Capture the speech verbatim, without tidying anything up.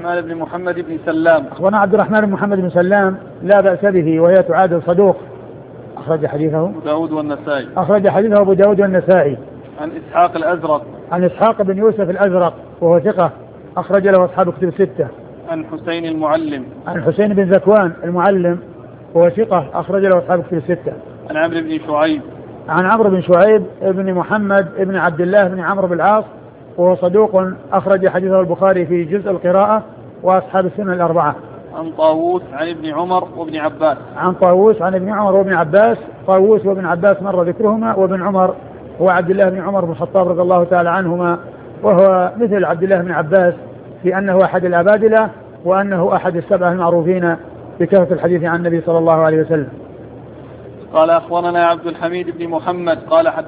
الرحمن بن محمد بن سلام. أخبرنا عبد الرحمن بن محمد بن سلام لا بأس به وهي تعادل صدوق أخرج حديثه أبو داود والنسائي. أخرج حديثه أبو داود والنسائي. عن إسحاق الأزرق. عن إسحاق بن يوسف الأزرق وهو ثقة أخرج له أصحاب كتب الستة. عن حسين المعلم. عن حسين بن ذكوان المعلم وهو ثقة أخرج له أصحاب كتب الستة. عن عمرو بن شعيب. عن عمرو بن شعيب ابن محمد ابن عبد الله بن عمرو بن العاص وهو صدوق أخرج حديثه البخاري في جزء القراءة وأصحاب السنة الأربعة. عن طاووس عن ابن عمر وابن عباس. عن طاووس عن ابن عمر وابن عباس. طاووس وابن عباس مر ذكرهما، وابن عمر هو عبد الله بن عمر بن الخطاب رضي الله تعالى عنهما، وهو مثل عبد الله بن عباس في أنه أحد الأبادلة وأنه أحد السبعة المعروفين بكثرة الحديث عن النبي صلى الله عليه وسلم. قال أخبرنا عبد الحميد بن محمد قال